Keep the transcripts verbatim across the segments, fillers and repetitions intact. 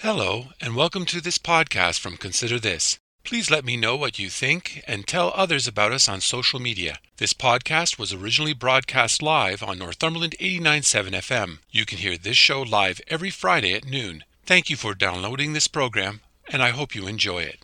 Hello, and welcome to this podcast from Consider This. Please let me know what you think and tell others about us on social media. This podcast was originally broadcast live on Northumberland eighty-nine point seven F M. You can hear this show live every Friday at noon. Thank you for downloading this program, and I hope you enjoy it.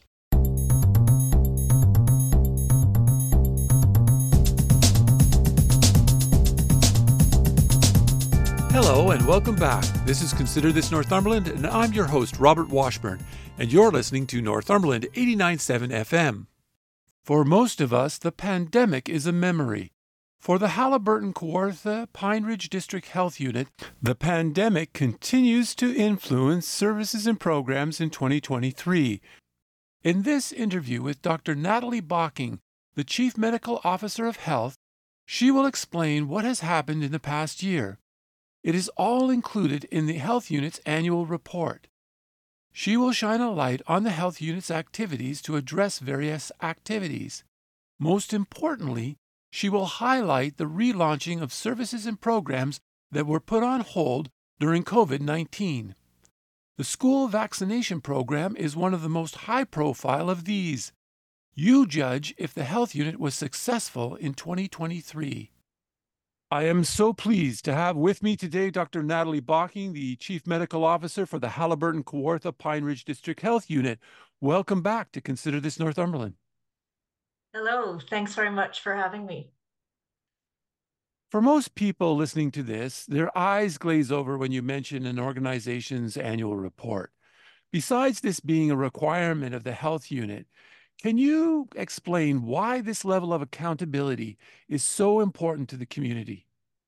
Hello and welcome back. This is Consider This Northumberland, and I'm your host, Robert Washburn, and you're listening to Northumberland eighty-nine point seven F M. For most of us, the pandemic is a memory. For the Haliburton Kawartha Pine Ridge District Health Unit, the pandemic continues to influence services and programs in twenty twenty-three. In this interview with Doctor Natalie Bocking, the Chief Medical Officer of Health, she will explain what has happened in the past year. It is all included in the Health Unit's annual report. She will shine a light on the Health Unit's activities to address various activities. Most importantly, she will highlight the relaunching of services and programs that were put on hold during COVID nineteen. The school vaccination program is one of the most high-profile of these. You judge if the Health Unit was successful in twenty twenty-three. I am so pleased to have with me today Doctor Natalie Bocking, the Chief Medical Officer for the Haliburton Kawartha Pine Ridge District Health Unit. Welcome back to Consider This Northumberland. Hello, thanks very much for having me. For most people listening to this, their eyes glaze over when you mention an organization's annual report. Besides this being a requirement of the Health Unit, can you explain why this level of accountability is so important to the community?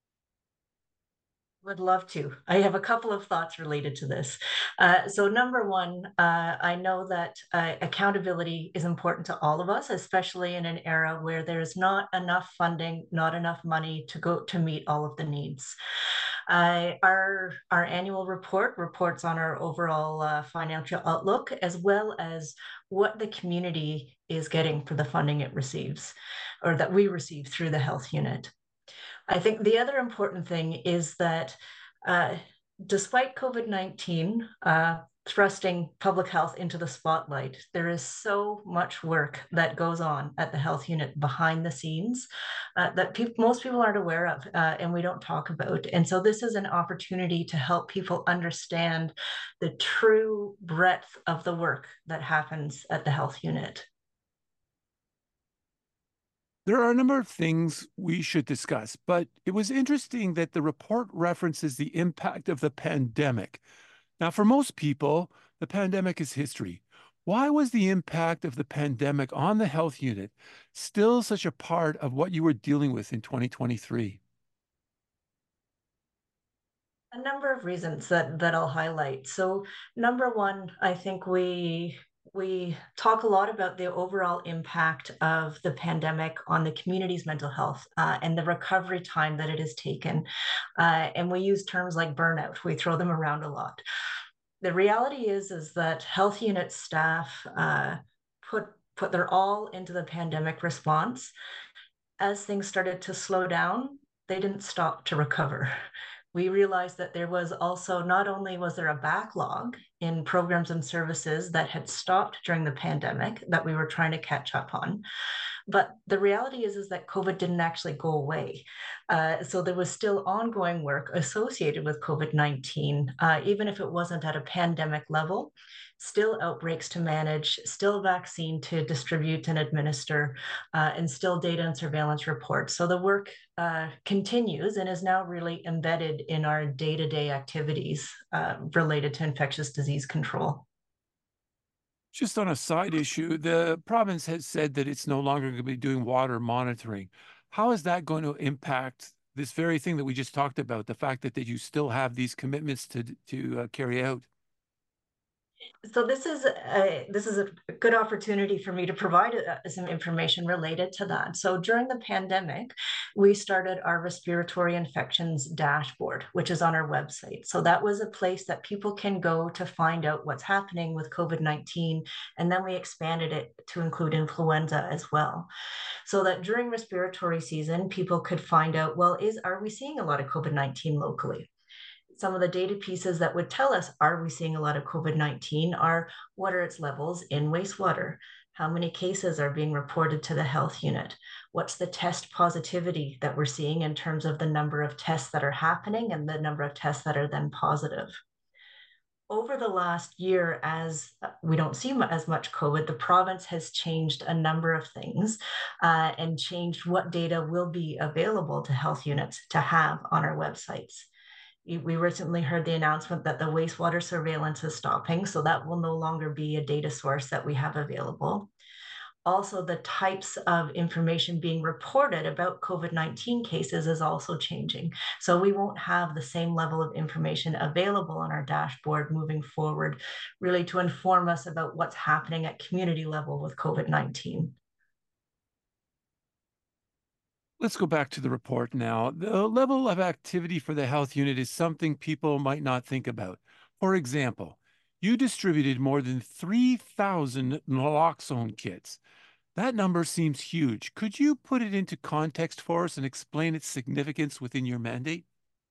Would love to. I have a couple of thoughts related to this. Uh, so number one, uh, I know that uh, accountability is important to all of us, especially in an era where there's not enough funding, not enough money to go to meet all of the needs. Uh, our, our annual report reports on our overall uh, financial outlook, as well as what the community is getting for the funding it receives, or that we receive through the Health Unit. I think the other important thing is that uh, despite COVID nineteen uh, thrusting public health into the spotlight, there is so much work that goes on at the Health Unit behind the scenes uh, that pe- most people aren't aware of uh, and we don't talk about. And so this is an opportunity to help people understand the true breadth of the work that happens at the Health Unit. There are a number of things we should discuss, but it was interesting that the report references the impact of the pandemic. Now, for most people, the pandemic is history. Why was the impact of the pandemic on the Health Unit still such a part of what you were dealing with in twenty twenty-three? A number of reasons that that I'll highlight. So number one, I think we we talk a lot about the overall impact of the pandemic on the community's mental health uh, and the recovery time that it has taken. Uh, and we use terms like burnout. We throw them around a lot. The reality is is that Health Unit staff uh, put put their all into the pandemic response. As things started to slow down, they didn't stop to recover. We realized that there was also, not only was there a backlog in programs and services that had stopped during the pandemic that we were trying to catch up on, but the reality is, is that COVID didn't actually go away. Uh, so there was still ongoing work associated with COVID nineteen, uh, even if it wasn't at a pandemic level, still outbreaks to manage, still vaccine to distribute and administer, uh, and still data and surveillance reports. So the work uh, continues and is now really embedded in our day-to-day activities uh, related to infectious disease control. Just on a side issue, the province has said that it's no longer going to be doing water monitoring. How is that going to impact this very thing that we just talked about, the fact that, that you still have these commitments to, to uh, carry out? So this is a this is a good opportunity for me to provide uh, some information related to that. So during the pandemic, we started our respiratory infections dashboard, which is on our website. So that was a place that people can go to find out what's happening with COVID nineteen, and then we expanded it to include influenza as well. So that during respiratory season, people could find out, well, is are we seeing a lot of COVID nineteen locally? Some of the data pieces that would tell us, are we seeing a lot of COVID nineteen, are what are its levels in wastewater? How many cases are being reported to the health unit? What's the test positivity that we're seeing in terms of the number of tests that are happening and the number of tests that are then positive? Over the last year, as we don't see as much COVID, the province has changed a number of things uh, and changed what data will be available to health units to have on our websites. We recently heard the announcement that the wastewater surveillance is stopping, so that will no longer be a data source that we have available. Also, the types of information being reported about COVID nineteen cases is also changing. So we won't have the same level of information available on our dashboard moving forward, really to inform us about what's happening at community level with COVID nineteen. Let's go back to the report now. The level of activity for the health unit is something people might not think about. For example, you distributed more than three thousand naloxone kits. That number seems huge. Could you put it into context for us and explain its significance within your mandate?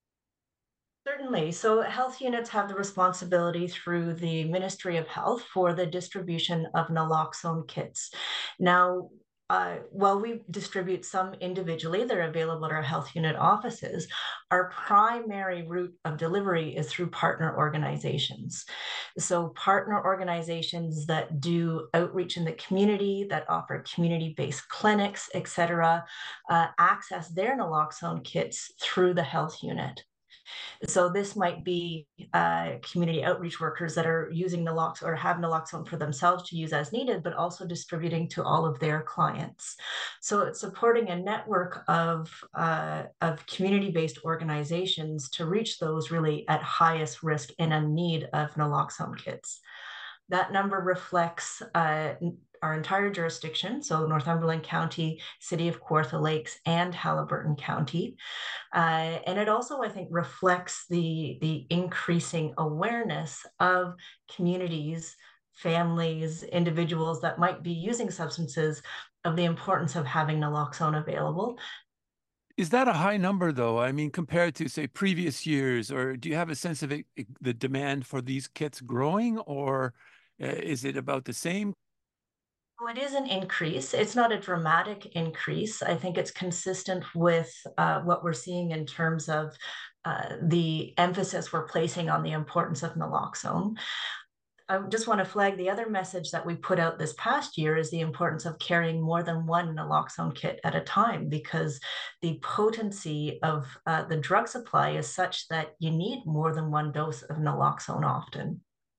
Certainly. So, health units have the responsibility through the Ministry of Health for the distribution of naloxone kits. Now, uh, while we distribute some individually, they're available at our health unit offices. Our primary route of delivery is through partner organizations. So, partner organizations that do outreach in the community, that offer community based clinics, et cetera, uh, access their naloxone kits through the health unit. So this might be uh, community outreach workers that are using naloxone or have naloxone for themselves to use as needed, but also distributing to all of their clients. So it's supporting a network of, uh, of community-based organizations to reach those really at highest risk and in need of naloxone kits. That number reflects uh, our entire jurisdiction, so Northumberland County, City of Kawartha Lakes, and Haliburton County. Uh, and it also, I think, reflects the, the increasing awareness of communities, families, individuals that might be using substances of the importance of having naloxone available. Is that a high number, though? I mean, compared to, say, previous years, or do you have a sense of it, it- the demand for these kits growing, or uh, is it about the same? Well, it is an increase. It's not a dramatic increase. I think it's consistent with uh, what we're seeing in terms of uh, the emphasis we're placing on the importance of naloxone. I just want to flag the other message that we put out this past year is the importance of carrying more than one naloxone kit at a time, because the potency of uh, the drug supply is such that you need more than one dose of naloxone often.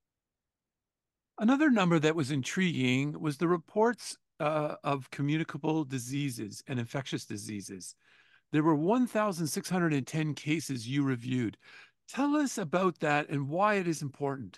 Another number that was intriguing was the reports uh, of communicable diseases and infectious diseases. There were one thousand six hundred ten cases you reviewed. Tell us about that and why it is important.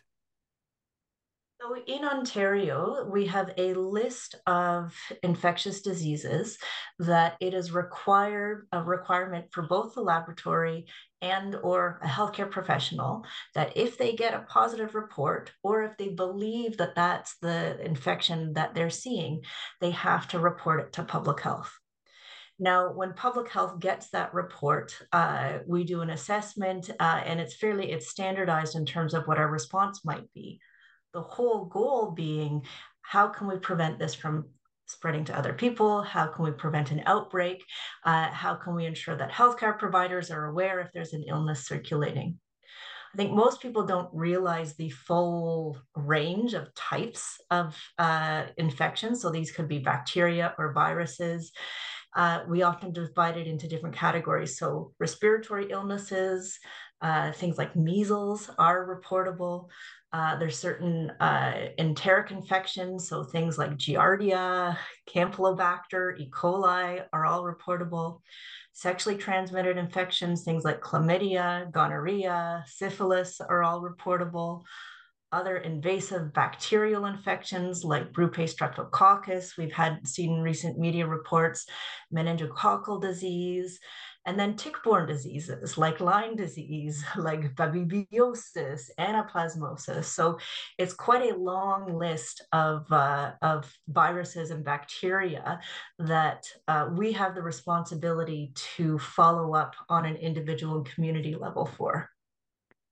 So in Ontario, we have a list of infectious diseases that it is required a requirement for both the laboratory and or a healthcare professional that if they get a positive report or if they believe that that's the infection that they're seeing, they have to report it to public health. Now, when public health gets that report, uh, we do an assessment, uh, and it's fairly it's standardized in terms of what our response might be. The whole goal being, how can we prevent this from spreading to other people? How can we prevent an outbreak? Uh, how can we ensure that healthcare providers are aware if there's an illness circulating? I think most people don't realize the full range of types of uh, infections. So these could be bacteria or viruses. Uh, we often divide it into different categories. So respiratory illnesses, uh, things like measles are reportable. Uh, there's certain uh, enteric infections, so things like Giardia, Campylobacter, E. coli are all reportable. Sexually transmitted infections, things like chlamydia, gonorrhea, syphilis are all reportable. Other invasive bacterial infections like Brupe streptococcus, we've had seen recent media reports, meningococcal disease, and then tick-borne diseases like Lyme disease, like babybiosis, anaplasmosis. So it's quite a long list of, uh, of viruses and bacteria that uh, we have the responsibility to follow up on an individual and community level for.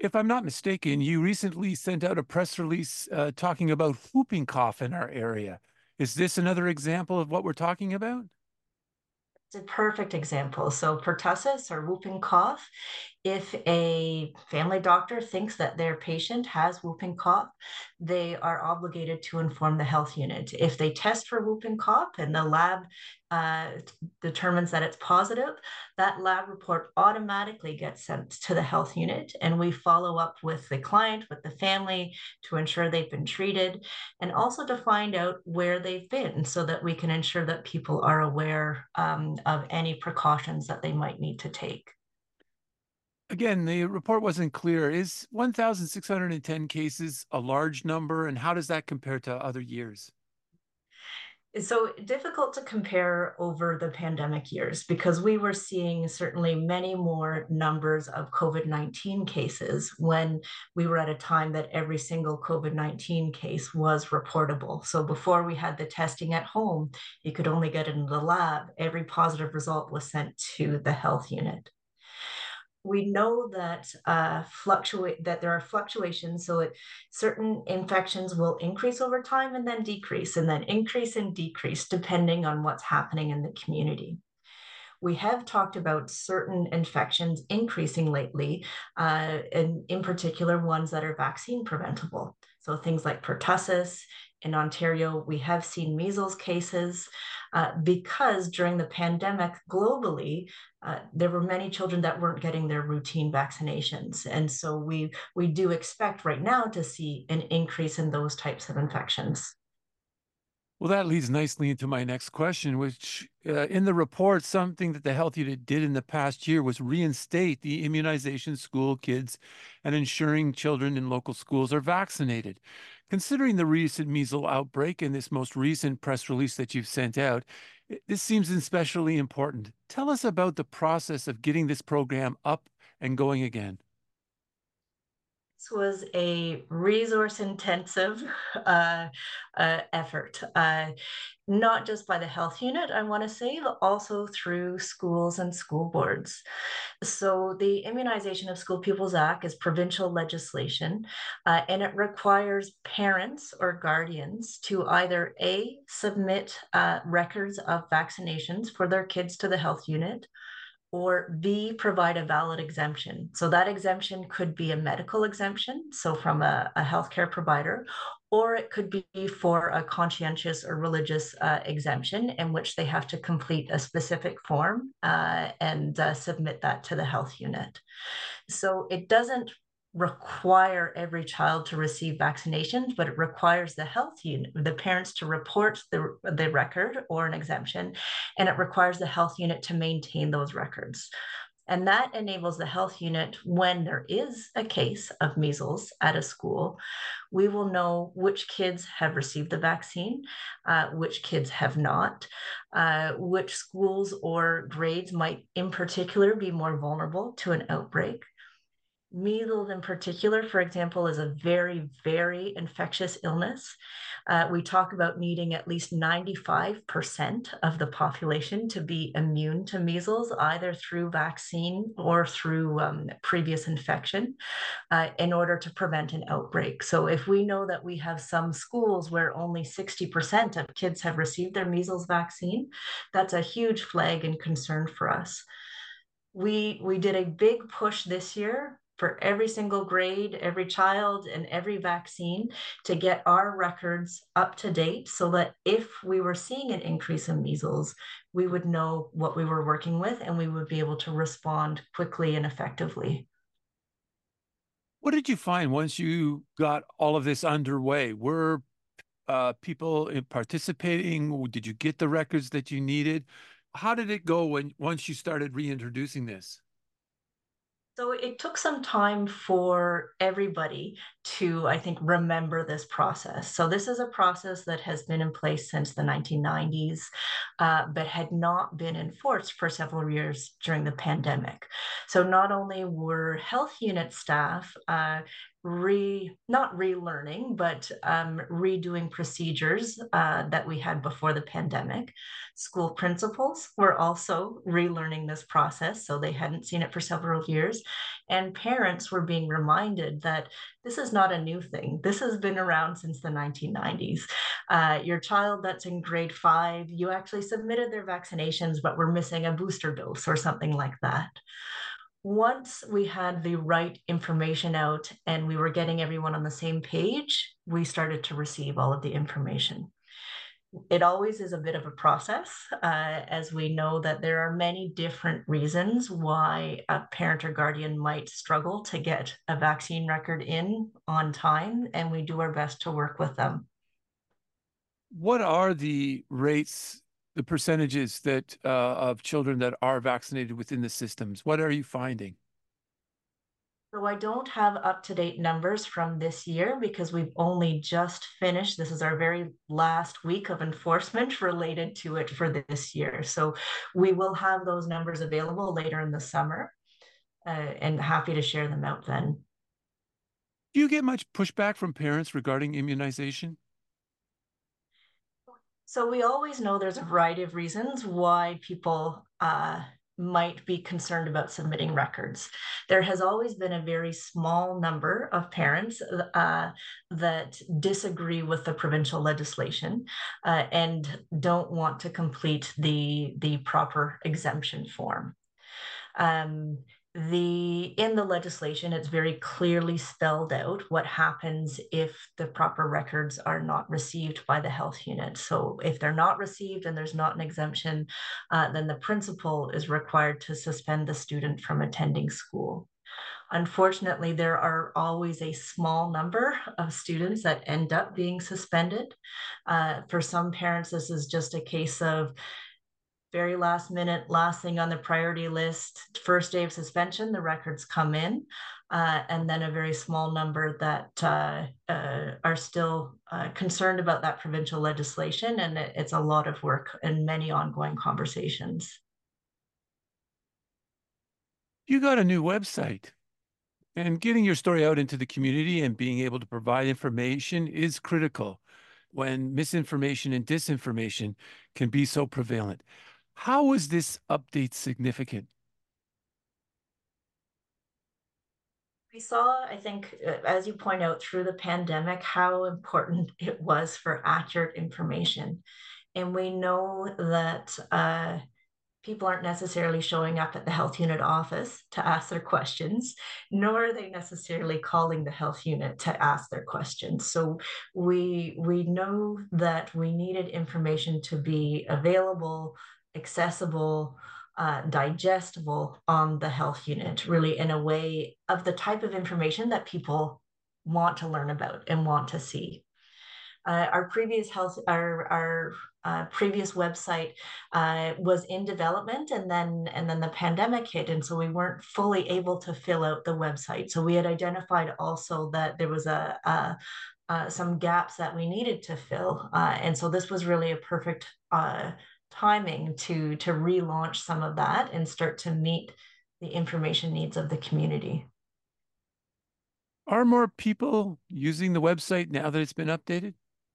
If I'm not mistaken, you recently sent out a press release uh, talking about whooping cough in our area. Is this another example of what we're talking about? It's a perfect example. So pertussis or whooping cough, if a family doctor thinks that their patient has whooping cough, they are obligated to inform the health unit. If they test for whooping cough and the lab uh, determines that it's positive, that lab report automatically gets sent to the health unit, and we follow up with the client, with the family, to ensure they've been treated, and also to find out where they've been so that we can ensure that people are aware um, of any precautions that they might need to take. Again, the report wasn't clear. Is one thousand six hundred ten cases a large number, and how does that compare to other years? So difficult to compare over the pandemic years because we were seeing certainly many more numbers of COVID nineteen cases when we were at a time that every single COVID nineteen case was reportable. So before we had the testing at home, you could only get it in the lab. Every positive result was sent to the health unit. We know that uh, fluctuate that there are fluctuations. So it, certain infections will increase over time and then decrease, and then increase and decrease depending on what's happening in the community. We have talked about certain infections increasing lately, uh, and in particular ones that are vaccine preventable. So things like pertussis. In Ontario, we have seen measles cases uh, because during the pandemic globally, uh, there were many children that weren't getting their routine vaccinations. And so we, we do expect right now to see an increase in those types of infections. Well, that leads nicely into my next question, which uh, in the report, something that the health unit did in the past year was reinstate the immunization school kids and ensuring children in local schools are vaccinated. Considering the recent measles outbreak and this most recent press release that you've sent out, i- this seems especially important. Tell us about the process of getting this program up and going again. This was a resource intensive uh, uh, effort, uh, not just by the health unit, I want to say, but also through schools and school boards. So, the Immunization of School Pupils Act is provincial legislation, uh, and it requires parents or guardians to either A, submit uh, records of vaccinations for their kids to the health unit, or B, provide a valid exemption. So that exemption could be a medical exemption, so from a, a healthcare provider, or it could be for a conscientious or religious uh, exemption in which they have to complete a specific form uh, and uh, submit that to the health unit. So it doesn't require every child to receive vaccinations, but it requires the health unit, the parents to report the, the record or an exemption, and it requires the health unit to maintain those records. And that enables the health unit, when there is a case of measles at a school, we will know which kids have received the vaccine, uh, which kids have not, uh, which schools or grades might in particular be more vulnerable to an outbreak. Measles, in particular, for example, is a very, very infectious illness. Uh, we talk about needing at least ninety-five percent of the population to be immune to measles, either through vaccine or through um, previous infection, uh, in order to prevent an outbreak. So, if we know that we have some schools where only sixty percent of kids have received their measles vaccine, that's a huge flag and concern for us. We we did a big push this year for every single grade, every child, and every vaccine to get our records up to date so that if we were seeing an increase in measles, we would know what we were working with and we would be able to respond quickly and effectively. What did you find once you got all of this underway? Were uh, people in participating? Did you get the records that you needed? How did it go when once you started reintroducing this? So it took some time for everybody to, I think, remember this process. So this is a process that has been in place since the nineteen nineties, uh, but had not been enforced for several years during the pandemic. So not only were health unit staff uh, re not relearning, but um, redoing procedures uh, that we had before the pandemic. School principals were also relearning this process, so they hadn't seen it for several years. And parents were being reminded that this is not a new thing. This has been around since the nineteen nineties. Uh, your child that's in grade five, you actually submitted their vaccinations, but we're missing a booster dose or something like that. Once we had the right information out and we were getting everyone on the same page, we started to receive all of the information. It always is a bit of a process, uh, as we know that there are many different reasons why a parent or guardian might struggle to get a vaccine record in on time, and we do our best to work with them. What are the rates, the percentages that uh, of children that are vaccinated within the systems? What are you finding? So I don't have up-to-date numbers from this year because we've only just finished. This is our very last week of enforcement related to it for this year. So we will have those numbers available later in the summer, uh, and happy to share them out then. Do you get much pushback from parents regarding immunization? So we always know there's a variety of reasons why people uh, might be concerned about submitting records. There has always been a very small number of parents uh, that disagree with the provincial legislation uh, and don't want to complete the, the proper exemption form. Um, the in the legislation, it's very clearly spelled out what happens if the proper records are not received by the health unit. So if they're not received and there's not an exemption, uh, then the principal is required to suspend the student from attending school. Unfortunately, there are always a small number of students that end up being suspended. Uh, for some parents, this is just a case of very last minute, last thing on the priority list, first day of suspension, the records come in, uh, and then a very small number that uh, uh, are still uh, concerned about that provincial legislation, and it, it's a lot of work and many ongoing conversations. You got a new website, and getting your story out into the community and being able to provide information is critical when misinformation and disinformation can be so prevalent. How was this update significant? We saw, I think, uh, as you point out, through the pandemic, how important it was for accurate information. And we know that uh, people aren't necessarily showing up at the health unit office to ask their questions, nor are they necessarily calling the health unit to ask their questions. So we we know that we needed information to be available, accessible, uh, digestible on the health unit, really in a way of the type of information that people want to learn about and want to see. Uh, our previous health, our our uh, previous website uh, was in development, and then and then the pandemic hit, and so we weren't fully able to fill out the website. So we had identified also that there was a, a uh, some gaps that we needed to fill, uh, and so this was really a perfect uh, timing to to relaunch some of that and start to meet the information needs of the community. Are more people using the website now that it's been updated?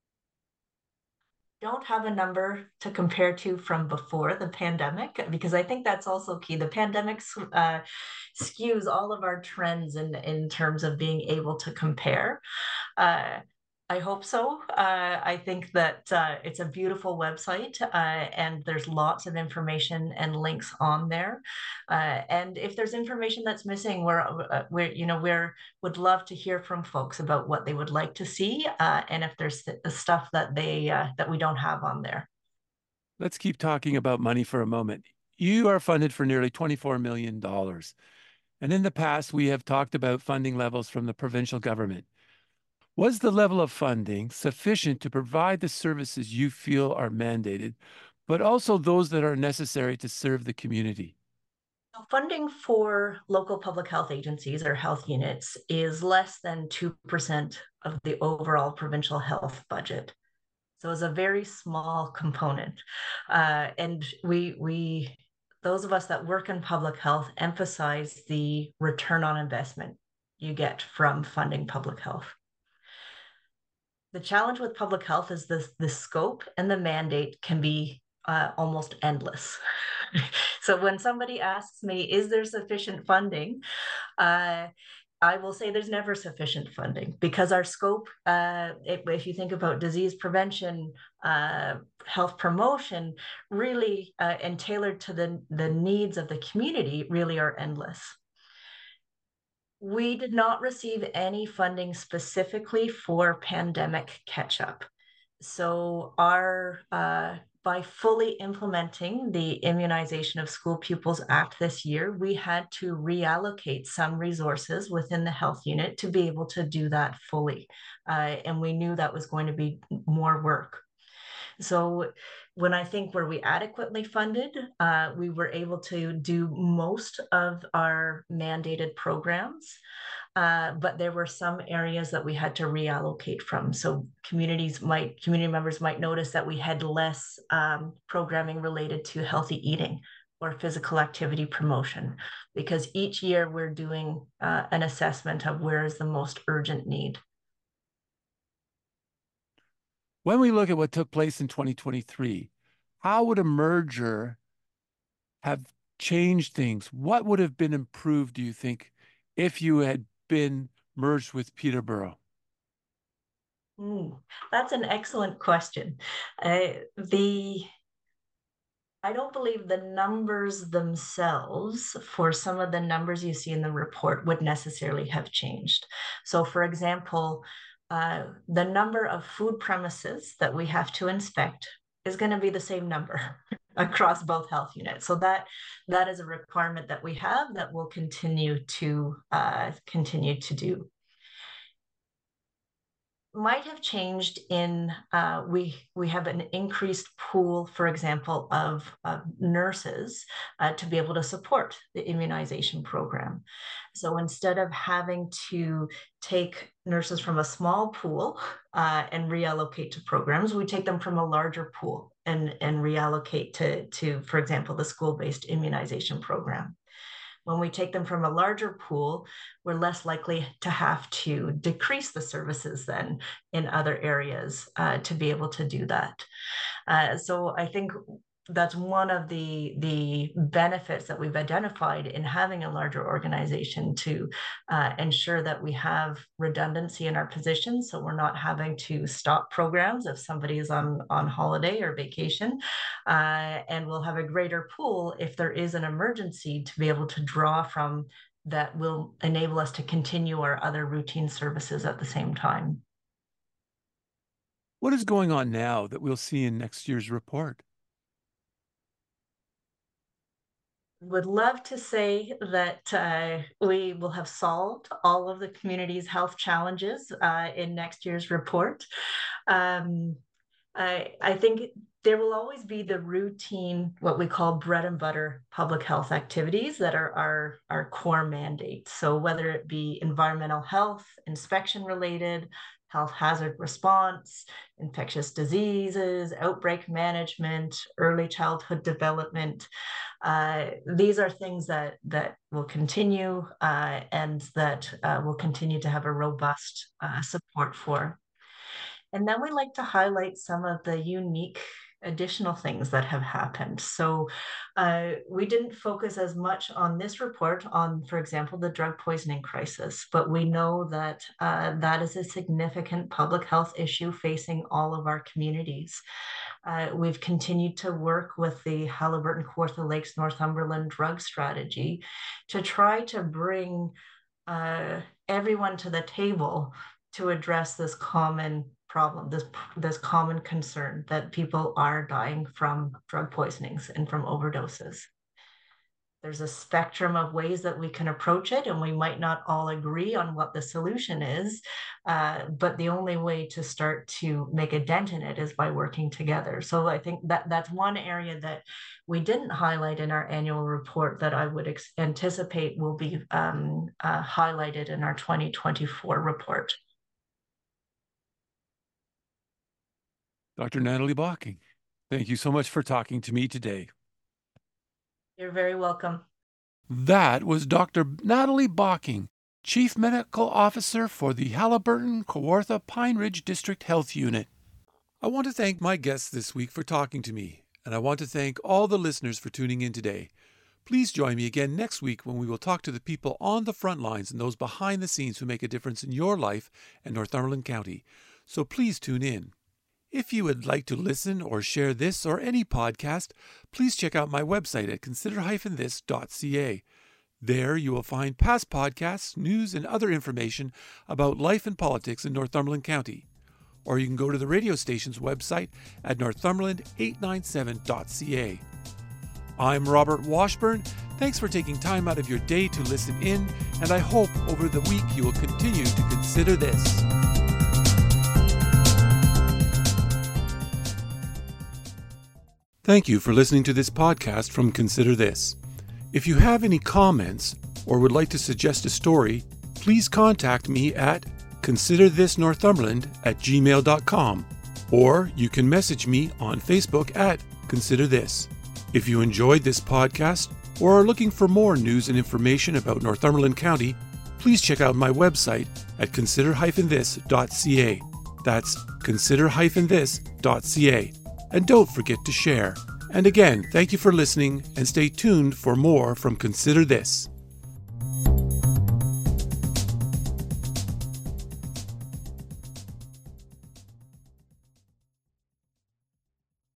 Don't have a number to compare to from before the pandemic because I think that's also key. The pandemic uh, skews all of our trends in in terms of being able to compare. Uh, I hope so. Uh, I think that uh, it's a beautiful website, uh, and there's lots of information and links on there. Uh, and if there's information that's missing, we're, uh, we're you know, we're would love to hear from folks about what they would like to see, uh, and if there's stuff that they uh, that we don't have on there. Let's keep talking about money for a moment. You are funded for nearly twenty-four million dollars. And in the past, we have talked about funding levels from the provincial government. Was the level of funding sufficient to provide the services you feel are mandated, but also those that are necessary to serve the community? Funding for local public health agencies or health units is less than two percent of the overall provincial health budget. So it's a very small component. Uh, and we, we, those of us that work in public health emphasize the return on investment you get from funding public health. The challenge with public health is this, the scope and the mandate can be uh, almost endless. So when somebody asks me, is there sufficient funding? Uh, I will say there's never sufficient funding because our scope, uh, if, if you think about disease prevention, uh, health promotion, really, uh, and tailored to the, the needs of the community, really are endless. We did not receive any funding specifically for pandemic catch-up. So our uh, by fully implementing the Immunization of School Pupils Act this year, we had to reallocate some resources within the health unit to be able to do that fully. Uh, and we knew that was going to be more work. So when I think were we adequately funded, uh, we were able to do most of our mandated programs. Uh, but there were some areas that we had to reallocate from. So communities might, community members might notice that we had less um, programming related to healthy eating or physical activity promotion, because each year we're doing uh, an assessment of where is the most urgent need. When we look at what took place in twenty twenty-three, how would a merger have changed things? What would have been improved, do you think, if you had been merged with Peterborough? Mm, that's an excellent question. Uh, the I don't believe the numbers themselves for some of the numbers you see in the report would necessarily have changed. So, for example, uh, the number of food premises that we have to inspect is going to be the same number across both health units. So that that is a requirement that we have that we'll continue to uh, continue to do. Might have changed in uh, we we have an increased pool, for example, of, of nurses uh, to be able to support the immunization program. So instead of having to take nurses from a small pool uh, and reallocate to programs, we take them from a larger pool and, and reallocate to, to, for example, the school-based immunization program. When we take them from a larger pool, we're less likely to have to decrease the services then in other areas uh, to be able to do that. Uh, so I think that's one of the the benefits that we've identified in having a larger organization to uh, ensure that we have redundancy in our positions, so we're not having to stop programs if somebody is on on holiday or vacation, uh, and we'll have a greater pool if there is an emergency to be able to draw from that will enable us to continue our other routine services at the same time. What is going on now that we'll see in next year's report? Would love to say that uh, we will have solved all of the community's health challenges uh, in next year's report. Um, I, I think there will always be the routine, what we call bread and butter public health activities that are our, our core mandates. So whether it be environmental health, inspection related, health hazard response, infectious diseases, outbreak management, early childhood development, uh, these are things that that will continue uh, and that uh, will continue to have a robust uh, support for. And then we like to highlight some of the unique additional things that have happened. So uh, we didn't focus as much on this report on, for example, the drug poisoning crisis, but we know that uh, that is a significant public health issue facing all of our communities. Uh, we've continued to work with the Haliburton, Kawartha Lakes, Northumberland drug strategy to try to bring uh, everyone to the table to address this common problem, this this common concern that people are dying from drug poisonings and from overdoses. there's a spectrum of ways that we can approach it, and we might not all agree on what the solution is. Uh, but the only way to start to make a dent in it is by working together. So I think that that's one area that we didn't highlight in our annual report that I would ex- anticipate will be um, uh, highlighted in our twenty twenty-four report. Doctor Natalie Bocking, thank you so much for talking to me today. You're very welcome. That was Doctor Natalie Bocking, Chief Medical Officer for the Haliburton Kawartha Pine Ridge District Health Unit. I want to thank my guests this week for talking to me, and I want to thank all the listeners for tuning in today. Please join me again next week when we will talk to the people on the front lines and those behind the scenes who make a difference in your life and Northumberland County. So please tune in. If you would like to listen or share this or any podcast, please check out my website at consider dash this dot c a. There you will find past podcasts, news, and other information about life and politics in Northumberland County. Or you can go to the radio station's website at northumberland eight ninety-seven dot c a. I'm Robert Washburn. Thanks for taking time out of your day to listen in, and I hope over the week you will continue to consider this. Thank you for listening to this podcast from Consider This. If you have any comments or would like to suggest a story, please contact me at consider this northumberland at gmail dot com, or you can message me on Facebook at Consider This. If you enjoyed this podcast or are looking for more news and information about Northumberland County, please check out my website at consider dash this dot c a. That's consider dash this dot c a. And don't forget to share. And again, thank you for listening, and stay tuned for more from Consider This.